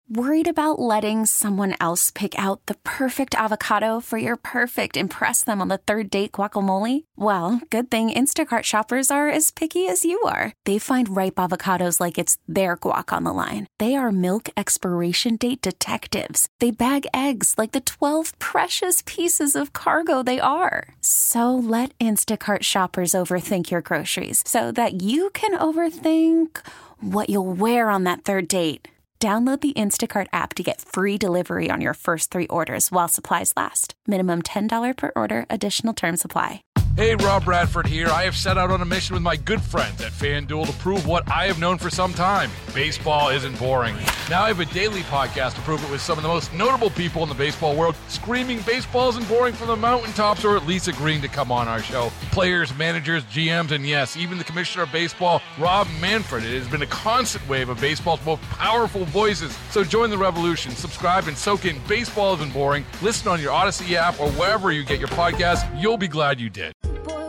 Worried about letting someone else pick out the perfect avocado for your perfect impress them on the third date guacamole? Well, good thing Instacart shoppers are as picky as you are. They find ripe avocados like it's their guac on the line. They are milk expiration date detectives. They bag eggs like the 12 precious pieces of cargo they are. So let Instacart shoppers overthink your groceries so that you can overthink what you'll wear on that third date. Download the Instacart app to get free delivery on your first 3 orders while supplies last. Minimum $10 per order. Additional terms apply. Hey, Rob Bradford here. I have set out on a mission with my good friends at FanDuel to prove what I have known for some time. Baseball isn't boring. Now I have a daily podcast to prove it with some of the most notable people in the baseball world, screaming baseball isn't boring from the mountaintops, or at least agreeing to come on our show. Players, managers, GMs, and yes, even the commissioner of baseball, Rob Manfred. It has been a constant wave of baseball's most powerful voices. So join the revolution. Subscribe and soak in Baseball Isn't Boring. Listen on your Odyssey app or wherever you get your podcasts. You'll be glad you did.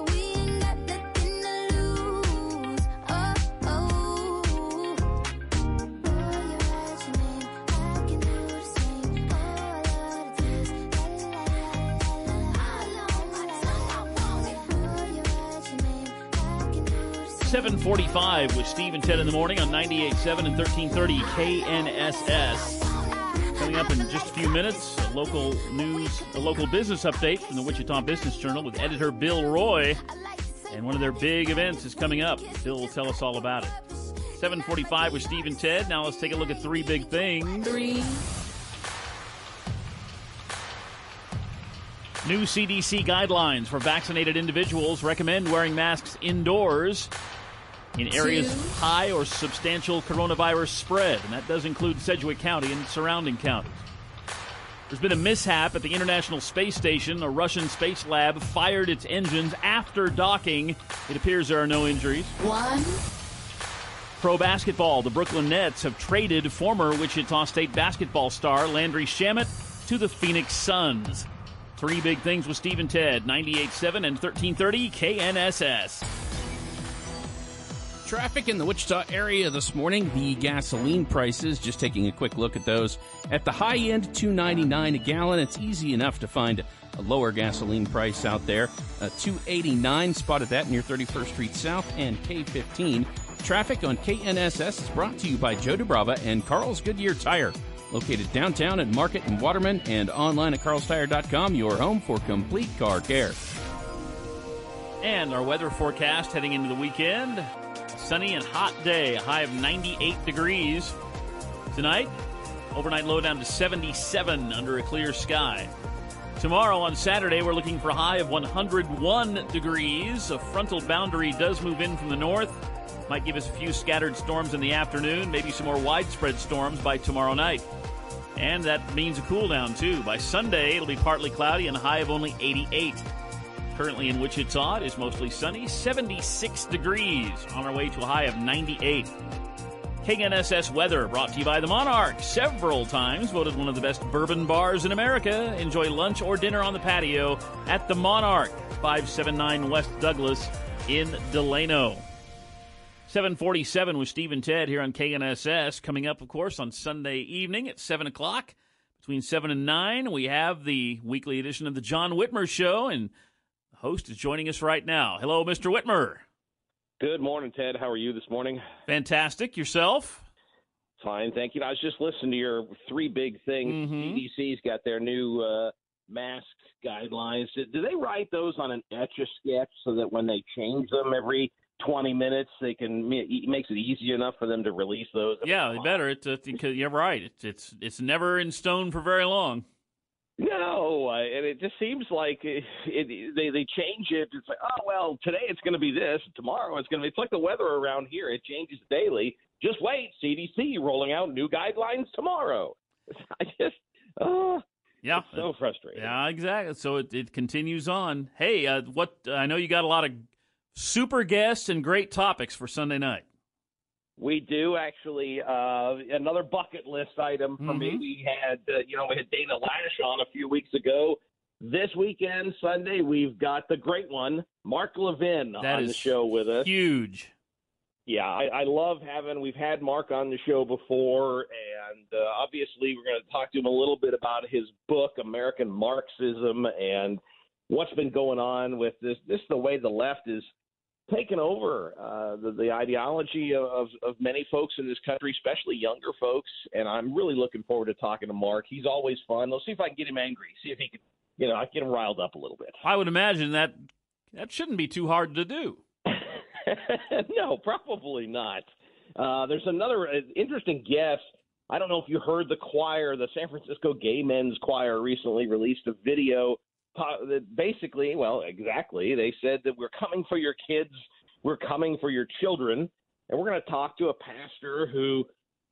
7:45 with Steve and Ted in the morning on 98.7 and 1330 KNSS. Coming up in just a few minutes, a local business update from the Wichita Business Journal with editor Bill Roy. And one of their big events is coming up. Bill will tell us all about it. 7:45 with Steve and Ted. Now let's take a look at 3 big things. New CDC guidelines for vaccinated individuals recommend wearing masks indoors in areas of high or substantial coronavirus spread, and that does include Sedgwick County and surrounding counties. There's been a mishap at the International Space Station. A Russian space lab fired its engines after docking. It appears there are no injuries. Pro basketball, the Brooklyn Nets have traded former Wichita State basketball star Landry Shamet to the Phoenix Suns. 3 big things with Steve and Ted, 98.7 and 1330 KNSS. Traffic in the Wichita area this morning. The gasoline prices, just taking a quick look at those. At the high end, $2.99 a gallon. It's easy enough to find a lower gasoline price out there. $2.89, spotted that near 31st Street South and K15. Traffic on KNSS is brought to you by Joe DeBrava and Carl's Goodyear Tire. Located downtown at Market and Waterman and online at carlstire.com, your home for complete car care. And our weather forecast heading into the weekend. Sunny and hot day, a high of 98 degrees. Tonight, overnight low down to 77 under a clear sky. Tomorrow on Saturday, we're looking for a high of 101 degrees. A frontal boundary does move in from the north. Might give us a few scattered storms in the afternoon, maybe some more widespread storms by tomorrow night. And that means a cool down, too. By Sunday, it'll be partly cloudy and a high of only 88. Currently in Wichita, it is mostly sunny, 76 degrees, on our way to a high of 98. KNSS weather brought to you by the Monarch. Several times voted one of the best bourbon bars in America. Enjoy lunch or dinner on the patio at the Monarch, 579 West Douglas in Delano. 7:47 with Steve and Ted here on KNSS. Coming up, of course, on Sunday evening at 7 o'clock. Between 7 and 9, we have the weekly edition of the John Whitmer Show, and the host is joining us right now. Hello, Mr. Whitmer. Good morning, Ted. How are you this morning? Fantastic. Yourself? Fine, thank you. I was just listening to your 3 big things. CDC's got their new mask guidelines. Do they write those on an Etch-a-Sketch so that when they change them every 20 minutes, they can it makes it easy enough for them to release those? Yeah, they better. You're right. It's never in stone for very long. No, and it just seems like they change it. It's like, oh, well, today it's going to be this. Tomorrow it's going to be. It's like the weather around here. It changes daily. Just wait. CDC rolling out new guidelines tomorrow. It's so frustrating. Yeah, exactly. So it continues on. Hey, I know you got a lot of super guests and great topics for Sunday night. We do, actually. Another bucket list item for me. We had Dana Lash on a few weeks ago. This weekend, Sunday, we've got the great one, Mark Levin, on the show with us. Huge. Yeah, I love we've had Mark on the show before, and obviously we're going to talk to him a little bit about his book, American Marxism, and what's been going on with this the way the left is taken over the ideology of many folks in this country, especially younger folks. And I'm really looking forward to talking to Mark. He's always fun. Let's see if I can get him angry, see if he can, I can get him riled up a little bit. I would imagine that shouldn't be too hard to do. No, probably not. There's another interesting guest. I don't know if you heard the choir, the San Francisco Gay Men's Choir recently released a video that basically, exactly, they said that we're coming for your kids, we're coming for your children, and we're going to talk to a pastor who,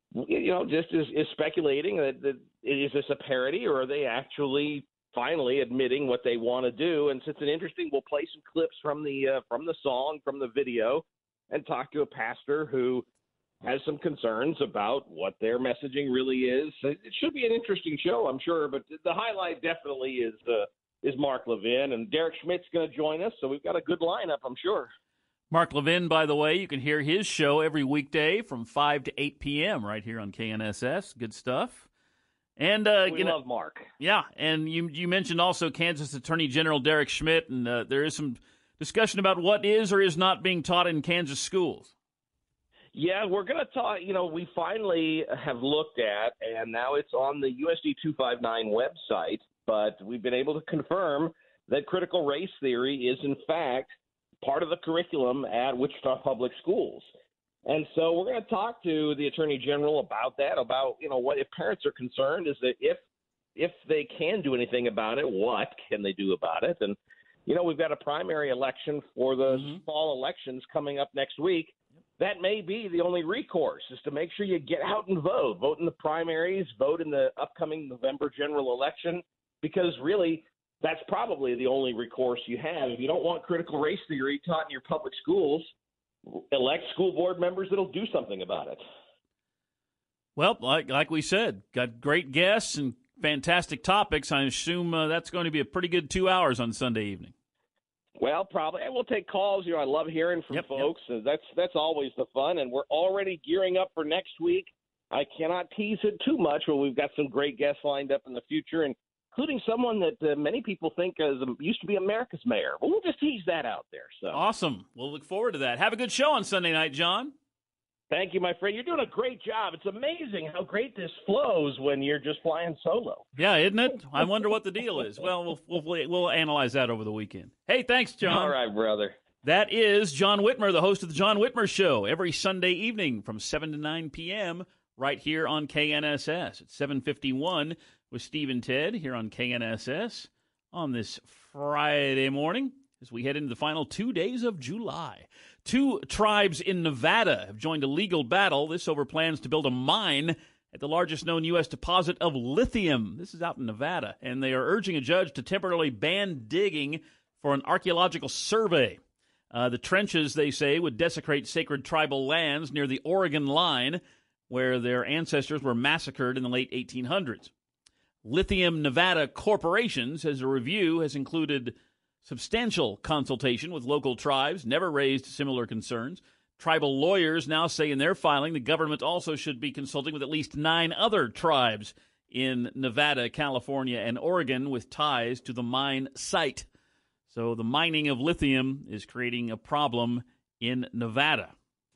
just is speculating that is this a parody, or are they actually finally admitting what they want to do? And since it's interesting, we'll play some clips from the song, from the video, and talk to a pastor who has some concerns about what their messaging really is. It should be an interesting show, I'm sure, but the highlight definitely is Mark Levin, and Derek Schmidt's going to join us, so we've got a good lineup, I'm sure. Mark Levin, by the way, you can hear his show every weekday from 5 to 8 p.m. right here on KNSS. Good stuff. And we love Mark. Yeah, and you mentioned also Kansas Attorney General Derek Schmidt, and there is some discussion about what is or is not being taught in Kansas schools. Yeah, we're going to talk, we finally have looked at, and now it's on the USD 259 website, but we've been able to confirm that critical race theory is, in fact, part of the curriculum at Wichita Public Schools. And so we're going to talk to the Attorney General about that, about, what if parents are concerned is that if they can do anything about it, what can they do about it? And, we've got a primary election for the fall elections coming up next week. That may be the only recourse, is to make sure you get out and vote. Vote in the primaries, vote in the upcoming November general election, because really that's probably the only recourse you have. If you don't want critical race theory taught in your public schools, elect school board members that'll do something about it. Well, like we said, got great guests and fantastic topics. I assume that's going to be a pretty good 2 hours on Sunday evening. Well, probably. And we'll take calls. I love hearing from folks. Yep. That's always the fun. And we're already gearing up for next week. I cannot tease it too much, but we've got some great guests lined up in the future, including someone that many people think used to be America's mayor. But we'll just tease that out there. So awesome. We'll look forward to that. Have a good show on Sunday night, John. Thank you, my friend. You're doing a great job. It's amazing how great this flows when you're just flying solo. Yeah, isn't it? I wonder what the deal is. Well, we'll analyze that over the weekend. Hey, thanks, John. All right, brother. That is John Whitmer, the host of the John Whitmer Show, every Sunday evening from 7 to 9 p.m. right here on KNSS. It's 7:51 with Steve and Ted here on KNSS on this Friday morning as we head into the final 2 days of July. 2 tribes in Nevada have joined a legal battle. This over plans to build a mine at the largest known U.S. deposit of lithium. This is out in Nevada, and they are urging a judge to temporarily ban digging for an archaeological survey. The trenches, they say, would desecrate sacred tribal lands near the Oregon line, where their ancestors were massacred in the late 1800s. Lithium Nevada Corporation says a review has included substantial consultation with local tribes, never raised similar concerns. Tribal lawyers now say in their filing the government also should be consulting with at least 9 other tribes in Nevada, California, and Oregon with ties to the mine site. So the mining of lithium is creating a problem in Nevada.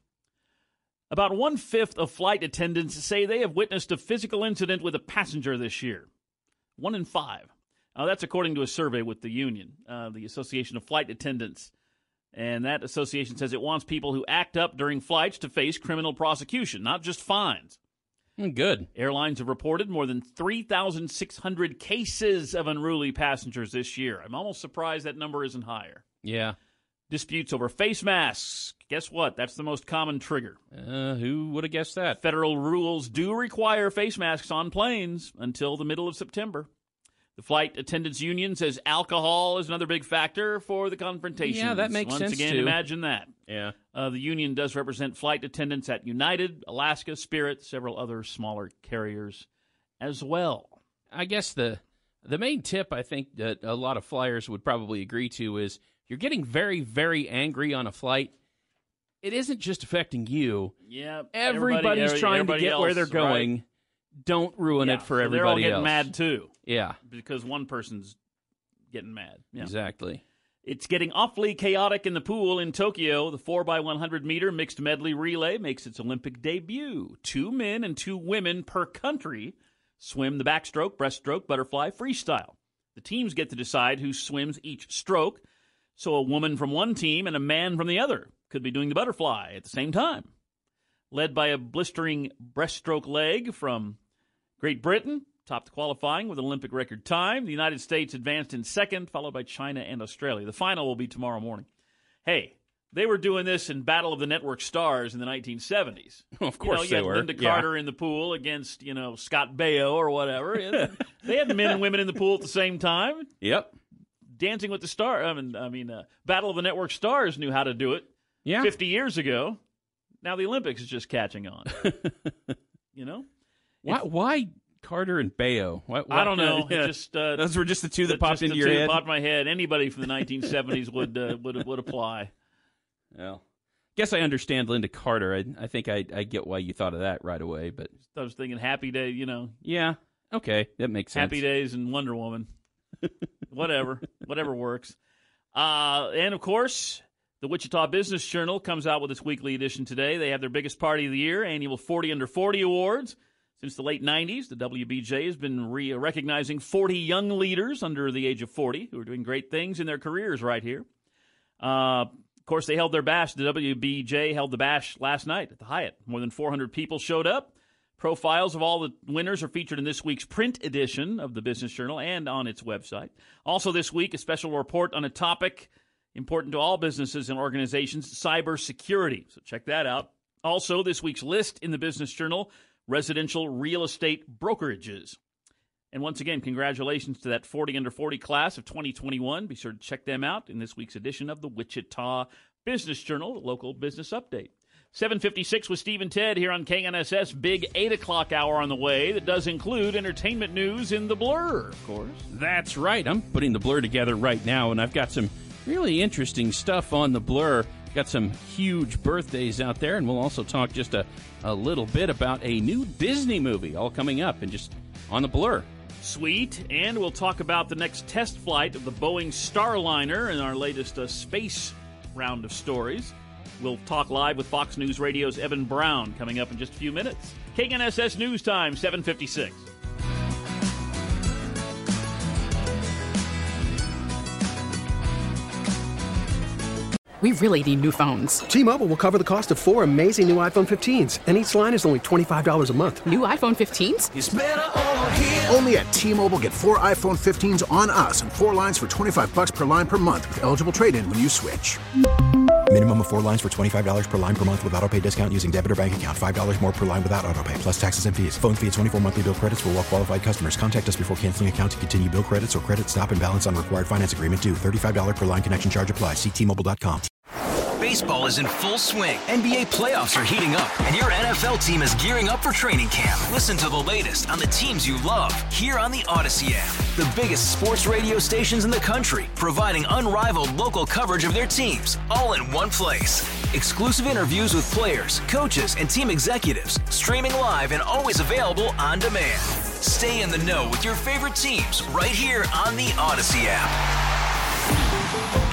About 1/5 of flight attendants say they have witnessed a physical incident with a passenger this year. 1 in 5. That's according to a survey with the union, the Association of Flight Attendants. And that association says it wants people who act up during flights to face criminal prosecution, not just fines. Good. Airlines have reported more than 3,600 cases of unruly passengers this year. I'm almost surprised that number isn't higher. Yeah. Disputes over face masks. Guess what? That's the most common trigger. Who would have guessed that? Federal rules do require face masks on planes until the middle of September. The Flight Attendants Union says alcohol is another big factor for the confrontation. Yeah, that makes sense, Once again, too. imagine that. Yeah. The union does represent flight attendants at United, Alaska, Spirit, several other smaller carriers as well. I guess the main tip I think that a lot of flyers would probably agree to is you're getting very, very angry on a flight. it isn't just affecting you. Yeah, Everybody's trying to get where they're going. Right. Don't ruin it for everybody else. They're all getting mad, too. Yeah. Because one person's getting mad. Yeah. Exactly. It's getting awfully chaotic in the pool in Tokyo. The 4x100-meter mixed medley relay makes its Olympic debut. 2 men and 2 women per country swim the backstroke, breaststroke, butterfly, freestyle. The teams get to decide who swims each stroke, so a woman from one team and a man from the other could be doing the butterfly at the same time. Led by a blistering breaststroke leg from Great Britain, topped the qualifying with an Olympic record time. The United States advanced in second, followed by China and Australia. The final will be tomorrow morning. Hey, they were doing this in Battle of the Network Stars in the 1970s. Of course they were. You had Linda Carter in the pool against, Scott Baio or whatever. They had men and women in the pool at the same time. Yep. Dancing with the Stars. Battle of the Network Stars knew how to do it 50 years ago. Now the Olympics is just catching on. Why Carter and Baio? I don't know. Yeah. Those were just the two that popped into your head. Popped in my head. Anybody from the 1970s would apply. Well, guess I understand Linda Carter. I think I get why you thought of that right away. But I was thinking Happy Day. Yeah. Okay, that makes sense. Happy Days and Wonder Woman. Whatever works. And of course, the Wichita Business Journal comes out with its weekly edition today. They have their biggest party of the year, annual 40 Under 40 Awards. Since the late 90s, the WBJ has been recognizing 40 young leaders under the age of 40 who are doing great things in their careers right here. Of course, they held their bash. The WBJ held the bash last night at the Hyatt. More than 400 people showed up. Profiles of all the winners are featured in this week's print edition of the Business Journal and on its website. Also this week, a special report on a topic important to all businesses and organizations, cybersecurity. So check that out. Also, this week's list in the Business Journal, residential real estate brokerages. And once again, congratulations to that 40 Under 40 class of 2021. Be sure to check them out in this week's edition of the Wichita Business Journal, the local business update. 7:56 with Steve and Ted here on KNSS. Big 8 o'clock hour on the way that does include entertainment news in the Blur, of course. That's right. I'm putting the Blur together right now, and I've got some really interesting stuff on the Blur. Got some huge birthdays out there, and we'll also talk just a little bit about a new Disney movie all coming up and just on the Blur. Sweet. And we'll talk about the next test flight of the Boeing Starliner in our latest space round of stories. We'll talk live with Fox News Radio's Evan Brown coming up in just a few minutes. KNSS News Time, 7:56. We really need new phones. T-Mobile will cover the cost of 4 amazing new iPhone 15s, and each line is only $25 a month. New iPhone 15s? It's better over here. Only at T-Mobile, get 4 iPhone 15s on us and 4 lines for $25 per line per month with eligible trade-in when you switch. Minimum of 4 lines for $25 per line per month with autopay discount using debit or bank account. $5 more per line without autopay, plus taxes and fees. Phone fee at 24 monthly bill credits for well-qualified customers. Contact us before canceling account to continue bill credits or credit stop and balance on required finance agreement due. $35 per line connection charge applies. See T-Mobile.com. Baseball is in full swing. NBA playoffs are heating up, and your NFL team is gearing up for training camp. Listen to the latest on the teams you love here on the Odyssey app. The biggest sports radio stations in the country, providing unrivaled local coverage of their teams, all in one place. Exclusive interviews with players, coaches, and team executives, streaming live and always available on demand. Stay in the know with your favorite teams right here on the Odyssey app.